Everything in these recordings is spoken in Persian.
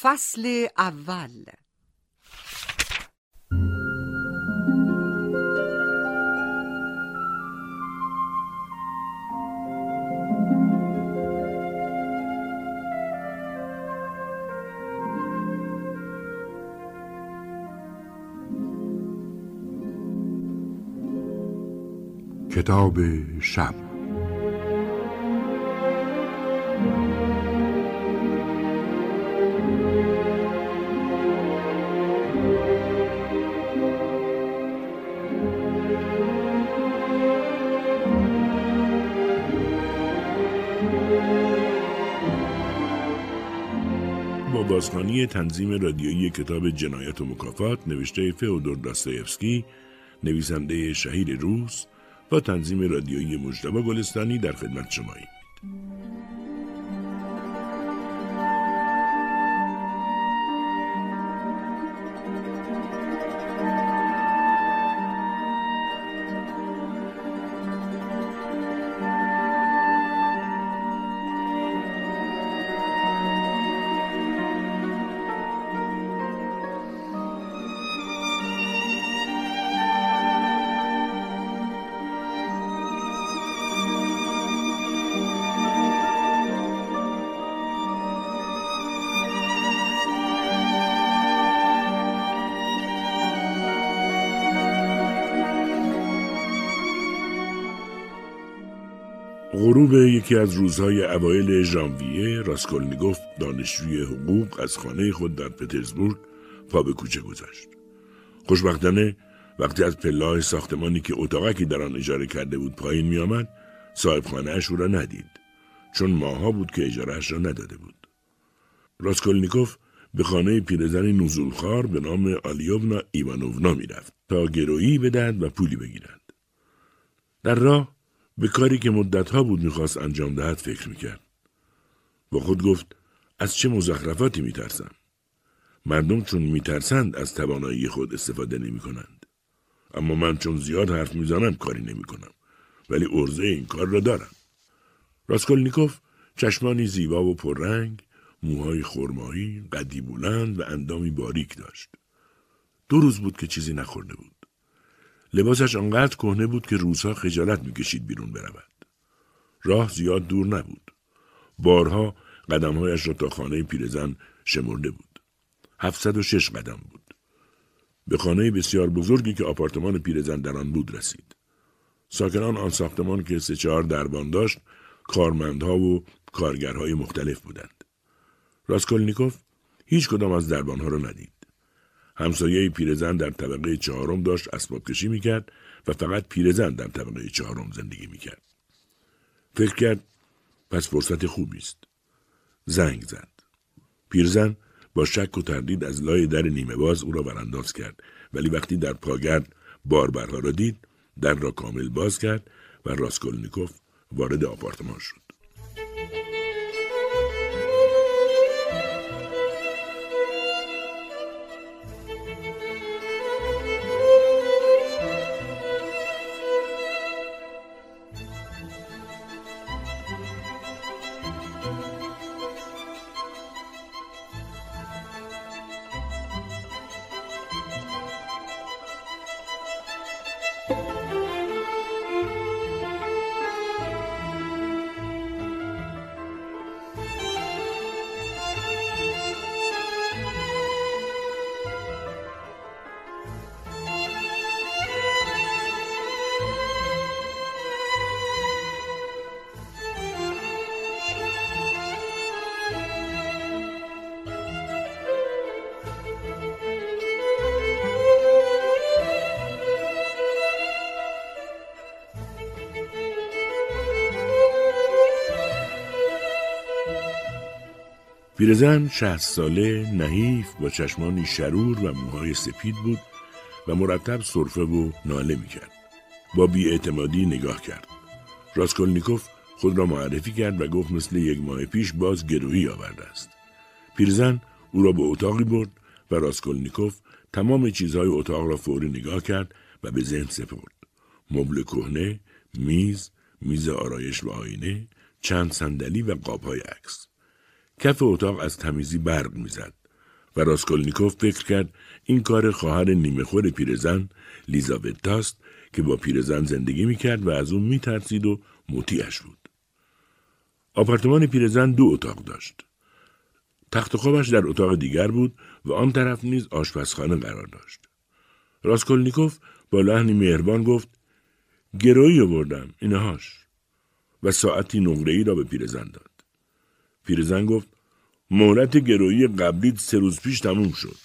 فصل اول. کتاب شب. با بازخوانی تنظیم رادیویی کتاب جنایت و مکافات نوشته فئودور داستایفسکی، نویسنده شهیر روس، با تنظیم رادیویی مجتبی گلستانی در خدمت شماییم. غروب یکی از روزهای اوایل ژانویه، راسکولنیکوف دانشجوی حقوق از خانه خود در پترزبورگ پا به کوچه گذاشت. خوشبختانه وقتی از پله‌های ساختمانی که اتاقکی در آن اجاره کرده بود پایین می آمد، صاحب خانه‌اش او را ندید، چون ماه‌ها بود که اجاره‌اش را نداده بود. راسکولنیکوف به خانه پیرزنی نزولخوار به نام آلیونا ایوانوونا می رفت تا گرویی بدهد و پولی بگیرد. در راه به کاری که مدتها بود میخواست انجام دهد فکر میکرد. با خود گفت از چه مزخرفاتی میترسم؟ مردم چون میترسند از توانایی خود استفاده نمی کنند. اما من چون زیاد حرف میزنم کاری نمی کنم. ولی عرضه این کار را دارم. راسکولنیکوف چشمانی زیبا و پررنگ، موهای خرمایی، قدی بلند و اندامی باریک داشت. 2 روز بود که چیزی نخورده بود. لباسش آنقدر کهنه بود که روزها خجالت میکشید بیرون برود. راه زیاد دور نبود. بارها قدمهایش را تا خانه پیرزن شمرده بود. 706 قدم بود. به خانه بسیار بزرگی که آپارتمان پیرزن در آن بود رسید. ساکنان آن ساختمان که 3-4 دربان داشت، کارمندها و کارگرهای مختلف بودند. راسکولنیکوف هیچ کدام از دربانها را ندید. همسایه پیرزن در طبقه 4 داشت اسباب کشی میکرد و فقط پیرزن در طبقه 4 زندگی میکرد. فکر کرد پس فرصت خوبی است. زنگ زد. پیرزن با شک و تردید از لای در نیمه باز او را ورانداز کرد، ولی وقتی در پاگرد باربرها را دید، در را کامل باز کرد و راسکولنیکوف وارد آپارتمان شد. پیرزن 60 ساله، نحیف، با چشمانی شرور و موهای سپید بود و مرتب سرفه و ناله میکرد. با بی‌اعتمادی نگاه کرد. راسکولنیکوف خود را معرفی کرد و گفت مثل 1 ماه پیش باز گرویی آورده است. پیرزن او را به اتاقی برد و راسکولنیکوف تمام چیزهای اتاق را فوری نگاه کرد و به ذهن سپرد. مبل کهنه، میز آرایش و آینه، چند صندلی و قاب‌های عکس. کف اتاق از تمیزی برق می‌زد. و راسکولنیکوف فکر کرد این کار خواهر نیمه‌خور پیرزن لیزاوتاست که با پیرزن زندگی میکرد و از اون میترسید و مطیعش بود. آپارتمان پیرزن 2 اتاق داشت. تخت خوابش در اتاق دیگر بود و آن طرف نیز آشپزخانه قرار داشت. راسکولنیکوف با لحنی مهربان گفت گرویی آوردم اینهاش و ساعتی نقره‌ای را به پیرزن داد. پیرزن گفت مهلت گرویی قبلیت 3 روز پیش تموم شد.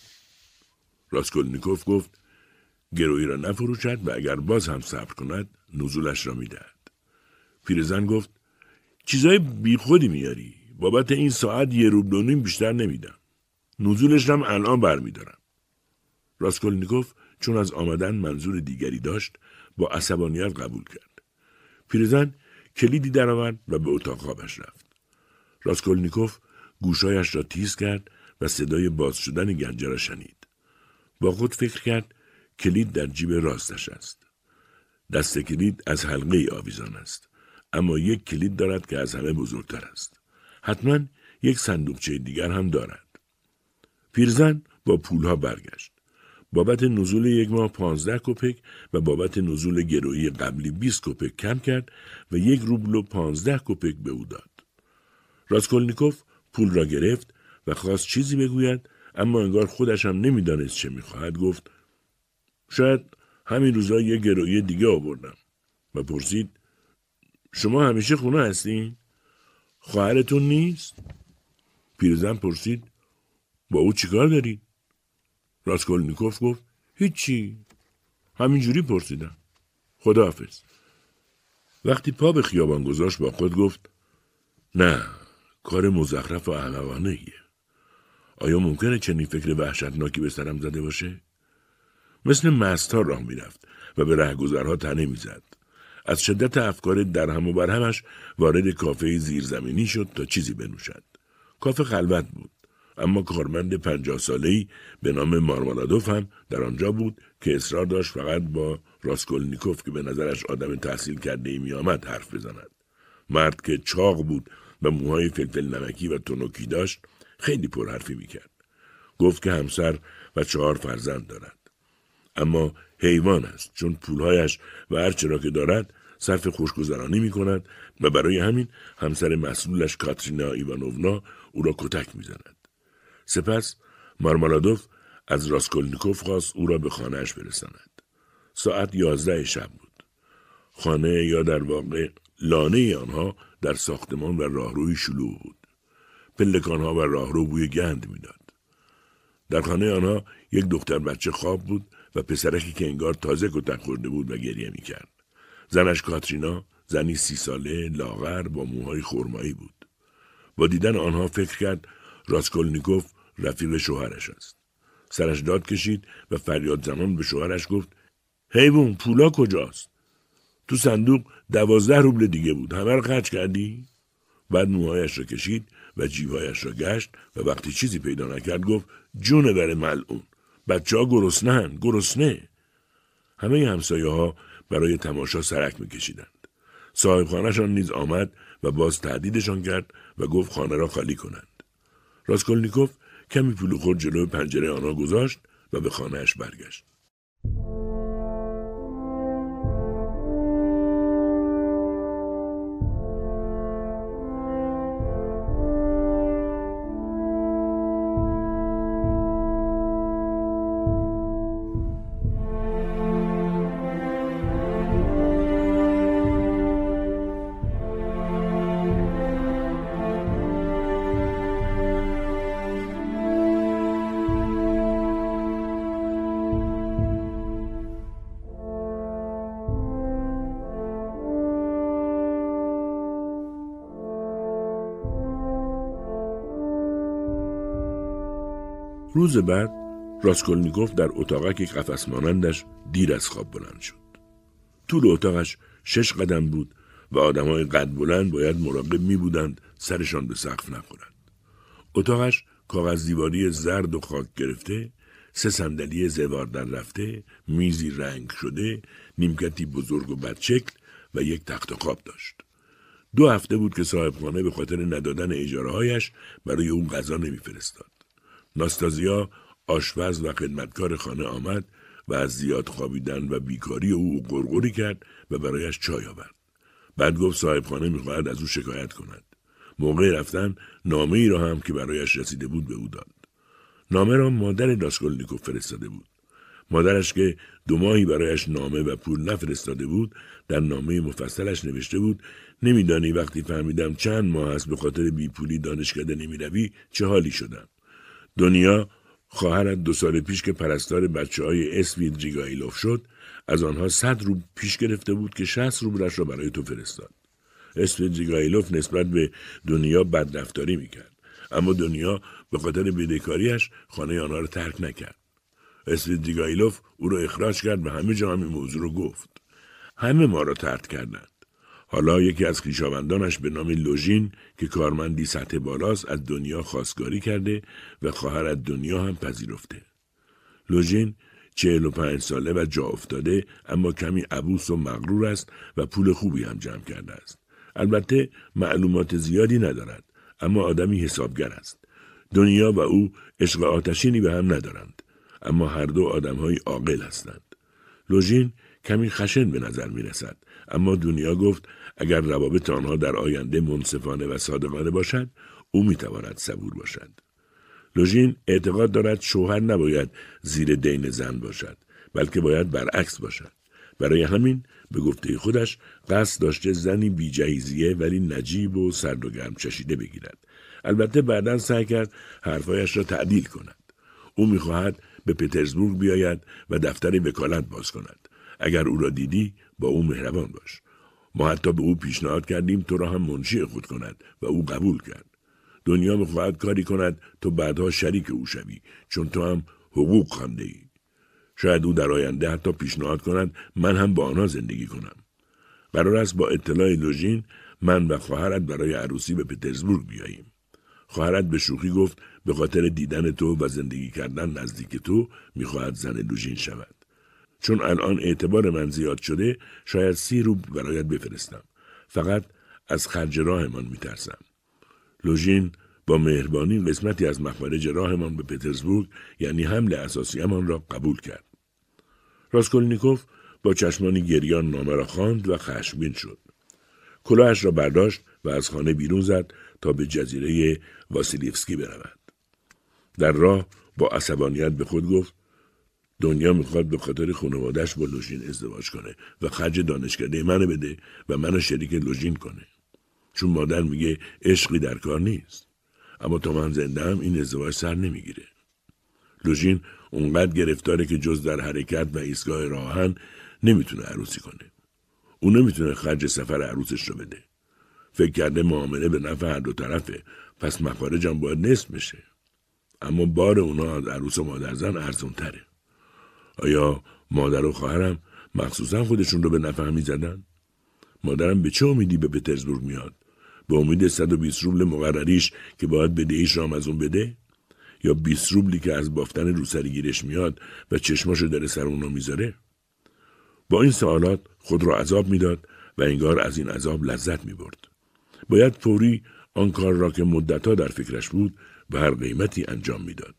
راسکولنیکوف گفت گرویی را نفروشد و اگر باز هم صبر کند نزولش را میدهد. پیرزن گفت چیزای بی خودی میاری. بابت این ساعت 1.5 روبل بیشتر نمیدم. نزولش هم الان برمیدارم. راسکولنیکوف چون از آمدن منظور دیگری داشت با عصبانیت قبول کرد. پیرزن کلیدی درآورد و به اتاق خوابش رفت. راسکولنیکوف گوشایش را تیز کرد و صدای باز شدن گنجه را شنید. با خود فکر کرد کلید در جیب راستش است. دست کلید از حلقه آویزان است، اما یک کلید دارد که از همه بزرگتر است. حتما یک صندوقچه دیگر هم دارد. پیرزن با پولها برگشت. بابت نزول 1 ماه 15 کپک و بابت نزول گرویی قبلی 20 کپک کم کرد و 1 روبل و 15 کپک به او داد. راسکولنیکوف پول را گرفت و خواست چیزی بگوید، اما انگار خودش هم نمیدانست چه میخواهد. گفت شاید همین روزا 1 گرویی دیگه آوردم و پرسید شما همیشه خونه هستین؟ خواهرتون نیست؟ پیرزن پرسید با او چیکار داری؟ راسکولنیکوف گفت هیچی، همینجوری پرسیدم. خداحافظ. وقتی پا به خیابان گذاشت با خود گفت نه، کار مزخرف و احمقانه‌ایه. آیا ممکنه چنین فکر وحشتناکی به سرم زده باشه؟ مثل مست‌ها راه میرفت و به رهگذرها تنه میزد. از شدت افکار درهم و برهمش وارد کافه زیرزمینی شد تا چیزی بنوشد. کافه خلوت بود، اما کارمند 50 ساله‌ای به نام مارمالادوف هم در آنجا بود که اصرار داشت فقط با راسکولنیکوف که به نظرش آدم تحصیل کرده‌ای می‌آمد حرف بزند. مرد که چاق بود و موهای فلفل نمکی و تنوکی داشت خیلی پرحرفی میکرد. گفت که همسر و 4 فرزند دارد. اما حیوان است، چون پولهایش و هر چرا که دارد صرف خوشگذرانی میکند و برای همین همسر مسئولش کاترینا ایوانوونا او را کتک میزند. سپس مارمالادوف از راسکولنیکوف خواست او را به خانه‌اش برساند. ساعت 11 شب بود. خانه یا در واقع لانه آنها در ساختمان و راهروی شلوغ بود. پلکانها و راهرو بوی گند میداد. در خانه آنها یک دختر بچه خواب بود و پسرکی که انگار تازه کتک خورده بود و گریه میکرد. زنش کاترینا، زنی 30 ساله لاغر با موهای خرمایی بود. با دیدن آنها فکر کرد راسکولنیکوف رفیق شوهرش است. سرش داد کشید و فریاد زنان به شوهرش گفت حیوان، پولا کجاست؟ تو صندوق 12 روبل دیگه بود، همه رو خرج کردی؟ بعد موهایش را کشید و جیبهایش را گشت و وقتی چیزی پیدا نکرد گفت جون بر ملعون، بچه‌ها گرسنه. همه همسایه‌ها برای تماشا سرک می‌کشیدند. صاحب خانه‌شان نیز آمد و باز تهدیدشان کرد و گفت خانه را خالی کنند. راسکولنیکوف کمی پول خورد جلوی پنجره آنها گذاشت و به خانه‌اش برگشت. روز بعد راسکولنیکوف در اتاقک قفس مانندش دیر از خواب بلند شد. طول اتاقش 6 قدم بود و آدمای قد بلند باید مراقب می بودند سرشان به سقف نخورد. اتاقش کاغذ دیواری زرد و خاک گرفته، 3 صندلی زوار در رفته، میزی رنگ شده، نیمکتی بزرگ و بدشکل و یک تخت خواب داشت. 2 هفته بود که صاحبخانه به خاطر ندادن اجاره‌هایش برای اون غذا نمی‌فرستاد. ناستازیا آشپز و خدمتکار خانه آمد و از زیاد خوابیدن و بیکاری او غرغری کرد و برایش چای آورد. بعد گفت صاحب خانه می‌خواهد از او شکایت کند. موقع رفتن نامه ای را هم که برایش رسیده بود به او داد. نامه را مادر راسکولنیکوف فرستاده بود. مادرش که 2 ماهی برایش نامه و پول نفرستاده بود، در نامه مفصلش نوشته بود: نمیدانی وقتی فهمیدم چند ماه است به خاطر بیپولی دانشکده نمیروی چه حالی شدم. دنیا خواهرت 2 سال پیش که پرستار بچه‌های اسویدریگایلوف شد، از آنها 100 روبل پیش گرفته بود که 60 روبلش را برای تو فرستاد. اسویدریگایلوف نسبت به دنیا بدرفتاری میکرد، اما دنیا به خاطر بدهکاریش خانه آنها را ترک نکرد. اسویدریگایلوف او را اخراج کرد و همه جا این موضوع را گفت. همه ما را طرد کردند. حالا یکی از خویشاوندانش به نام لوژین که کارمندی سطح بالاست از دنیا خواستگاری کرده و خواهر دنیا هم پذیرفته. لوژین 45 ساله و جا افتاده، اما کمی عبوس و مغرور است و پول خوبی هم جمع کرده است. البته معلومات زیادی ندارد، اما آدمی حسابگر است. دنیا و او عشق آتشینی به هم ندارند، اما هر دو آدم‌های عاقل هستند. لوژین کمی خشن به نظر می رسد، اما دنیا گفت اگر روابط آنها در آینده منصفانه و صادقانه باشد، او می تواند صبور باشد. لوژین اعتقاد دارد شوهر نباید زیر دین زن باشد، بلکه باید برعکس باشد. برای همین به گفته خودش قصد داشته زنی بی‌جهیزیه ولی نجیب و سرد و گرم چشیده بگیرد. البته بعداً سعی کرد حرفایش را تعدیل کند. او می‌خواهد به پترزبورگ بیاید و دفتر وکالت باز کند. اگر او را دیدی با او مهربان باش. ما حتی به او پیشنهاد کردیم تو را هم منشی خود کند و او قبول کرد. دنیا می‌خواهد کاری کند تو بعدها شریک او شوی، چون تو هم حقوق خوانده ای. شاید او در آینده حتی پیشنهاد کند من هم با آنها زندگی کنم. قرار است با اطلاع لوژین من و خواهرت برای عروسی به پترزبورگ بیاییم. خواهرت به شوخی گفت به خاطر دیدن تو و زندگی کردن نزدیک تو می‌خواهد زن لوژین شود. چون الان اعتبار من زیاد شده، شاید 30 روبل برایت بفرستم. فقط از خرج راهمان میترسم. لوژین با مهربانی قسمتی از مخارج راهمان به پترزبورگ، یعنی حمل اساسیمان را قبول کرد. راسکولنیکوف با چشمانی گریان نامه را خواند و خشمگین شد. کلاهش را برداشت و از خانه بیرون زد تا به جزیره واسیلیفسکی برود. در راه با عصبانیت به خود گفت دنیا میخواد به خاطر خانواده‌اش با لوژین ازدواج کنه و خرج دانشکده منو بده و منو شریک لوژین کنه. چون مادر میگه عشقی در کار نیست. اما تا من زنده هم این ازدواج سر نمیگیره. لوژین اونقدر گرفتاره که جز در حرکت و ایستگاه راهن نمیتونه عروسی کنه. اون نمیتونه خرج سفر عروسش رو بده. فکر کرده معامله به نفع هر دو طرفه، پس مخارجم باید نصف بشه. اما بار اونا از عروس و مادرزن ارزون تره. آیا مادر و خواهرم مخصوصا خودشون رو به نفع میزدن؟ مادرم به چه امیدی به پترزبورگ میاد؟ به امید 120 روبل مقرریش که باید بدهیش رام از اون بده؟ یا 20 روبلی که از بافتن روسری گیرش میاد و چشماشو داره سر اونو میذاره؟ با این سوالات خود را عذاب میداد و انگار از این عذاب لذت میبرد. باید فوری آن کار را که مدتها در فکرش بود به هر قیمتی انجام میداد.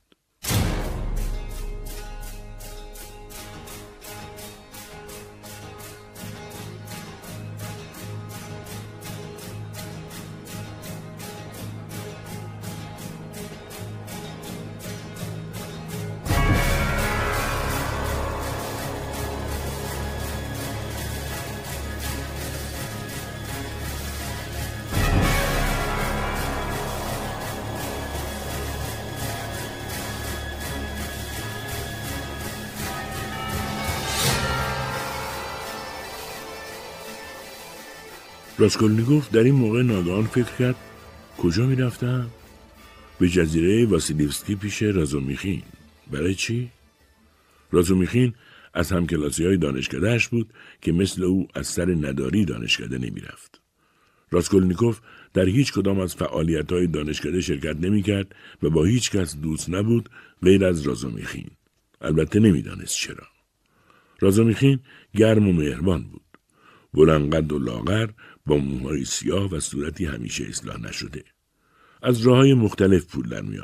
راسکولنیکوف در این موقع ناگهان فکر کرد کجا می رفتم؟ به جزیره واسیلیفسکی پیش رازومیخین. برای چی؟ رازومیخین از همکلاسی‌های دانشکده‌اش بود که مثل او از سر نداری دانشکده نمی رفت. راسکولنیکوف در هیچ کدام از فعالیت‌های دانشکده شرکت نمی کرد و با هیچ کس دوست نبود غیر از رازومیخین. البته نمی دانست چرا. رازومیخین گرم و مهربان بود. بلندقد و لاغر با موهای سیاه و صورتی همیشه اصلاح نشده. از راه‌های مختلف پول در می آمد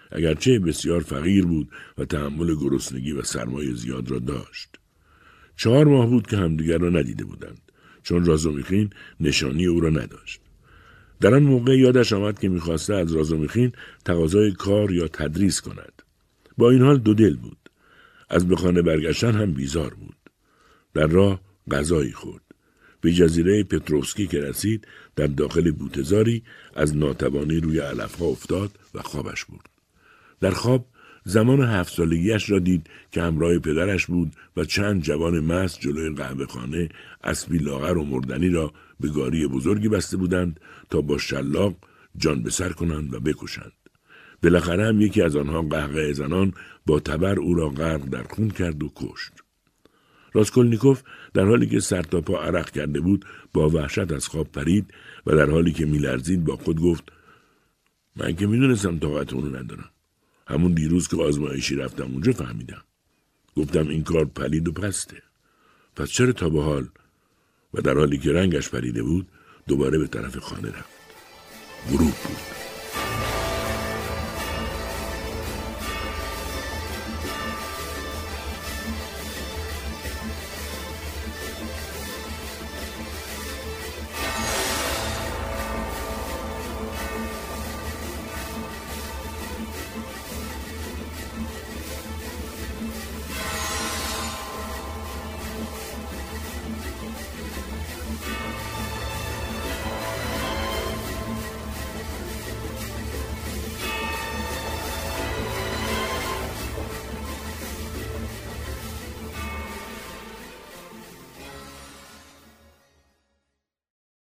اگرچه بسیار فقیر بود و تحمل گرسنگی و سرمای زیاد را داشت. 4 ماه بود که همدیگر را ندیده بودند، چون رازومیخین نشانی او را نداشت. در آن موقع یادش آمد که می‌خواسته از رازومیخین تقاضای کار یا تدریس کند. با این حال 2 دل بود. از به خانه برگشتن هم بیزار بود. در راه غذایی خورد. به جزیره پتروفسکی که رسید، در داخل بوته‌زاری از ناتوانی روی علف‌ها افتاد و خوابش برد. در خواب زمان 7 سالگیش را دید که همراه پدرش بود و چند جوان مست جلوی قهوه‌خانه اسبی لاغر و مردنی را به گاری بزرگی بسته بودند تا با شلاق جان به سر کنند و بکشند. بالاخره هم یکی از آنها قهقه زنان با تبر او را غرق در خون کرد و کشت. راسکولنیکوف در حالی که سر تا پا عرق کرده بود با وحشت از خواب پرید و در حالی که می‌لرزید با خود گفت: من که می‌دونستم طاقت اونو ندارم. همون دیروز که آزمایشی رفتم اونجا فهمیدم. گفتم این کار پلید و پسته. پس چرا تا به حال؟ و در حالی که رنگش پریده بود دوباره به طرف خانه رفت. غروب بود.